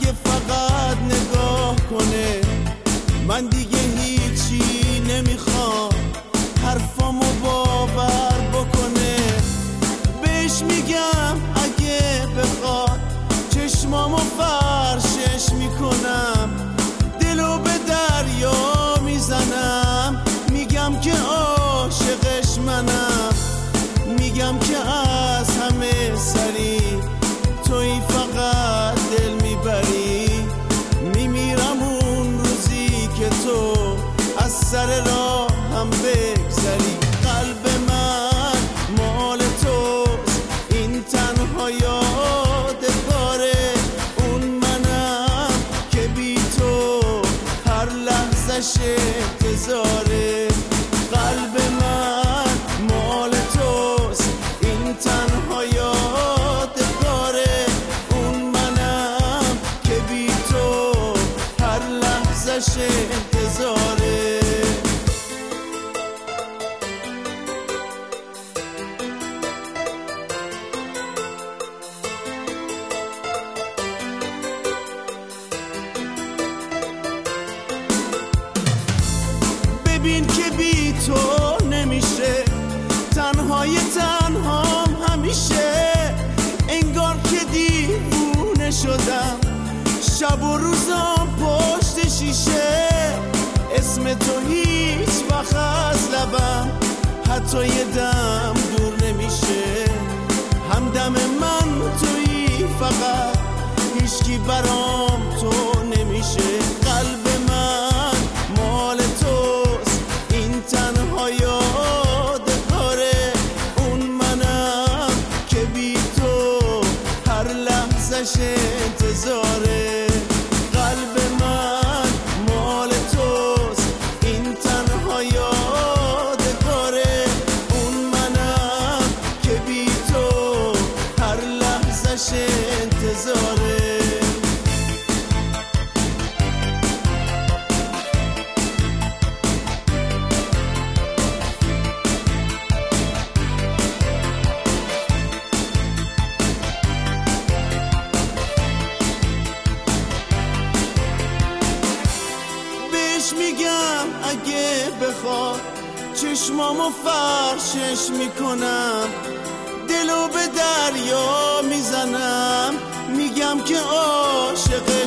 اگه فقط نگاه کنه، من دیگه هیچی نمیخوام، حرفامو باور بکنه. بهش میگم اگه بخواد چشمامو فرشش میکنم، دلو به دریا میزنم، میگم که عاشقش منم، میگم که از همه سری توی فقط دل میبری. میمیرم اون روزی که تو از سر راه هم بگذری. قلب من مال توست، این تنها یادگاره، اون منم که بی تو هر لحظه‌ش انتظاره. قلب من مال توست، این تنها یادگاره، اون منم که بی تو هر لحظه‌ش انتظاره. ببین که بی تو نمیشه، تنهای تنهام همیشه، انگار که دیوونه شدم، شب و روزام پشت شیشه. اسم تو هیچ وقت از لبم حتی یه دم دور نمیشه، همدم من تویی فقط، هیچکی برام تو نمیشه. قلب من مال توست، این تنها یادگاره، اون منم که بی تو هر لحظه‌ش انتظاره. قلب من مال توست، این تنها یادگاره، اون منم که بی تو هر لحظه‌ش انتظاره. میگم اگه بخواد چشمامو فرشش میکنم، دلو به دریا میزنم، میگم که عاشق